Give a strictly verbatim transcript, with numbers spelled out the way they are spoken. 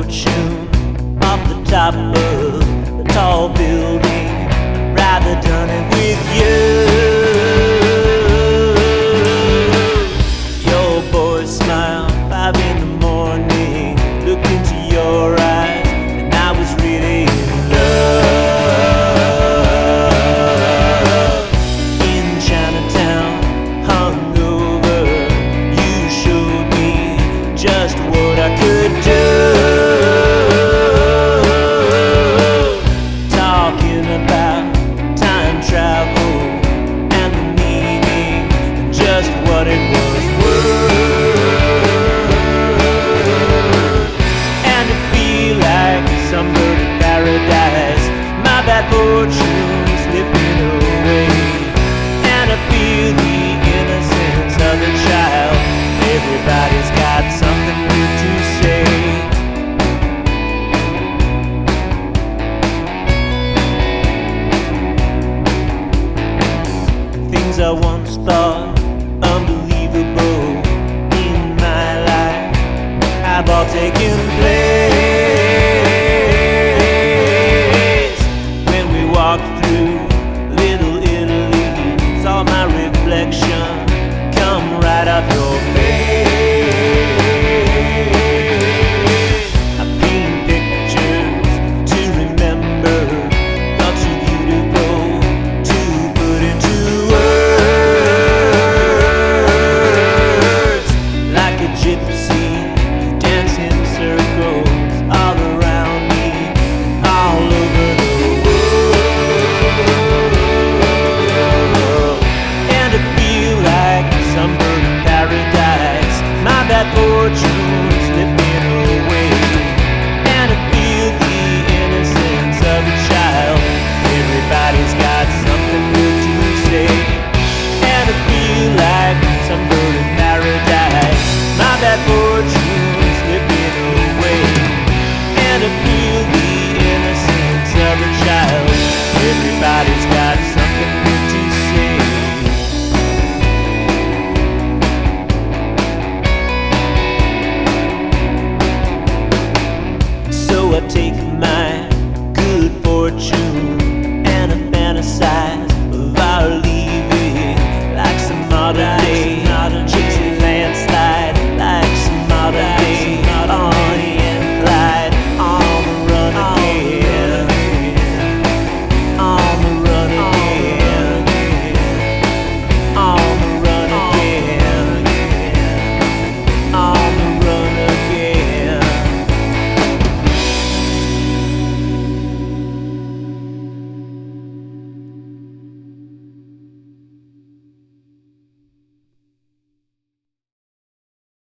fortune off the top of a tall building. I'd rather done it with you. Your boy smile, five in the morning, looked into your eyes, and I was really in love. In Chinatown, hungover, you showed me just what I could do. Talking about time travel and the meaning, just what it was worth. And to feel like some bird of paradise, my bad fortune slipping away. And I feel the innocence of a child. Everybody's got something good to say. Things I once thought unbelievable in my life have all taken place. When we walked through Little Italy, saw my reflection come right off your face. I paint pictures to remember, not too beautiful to put into words. Like a gypsy, you dance in circles all around me, all over the world. And I feel like some bird of paradise, my bad fortune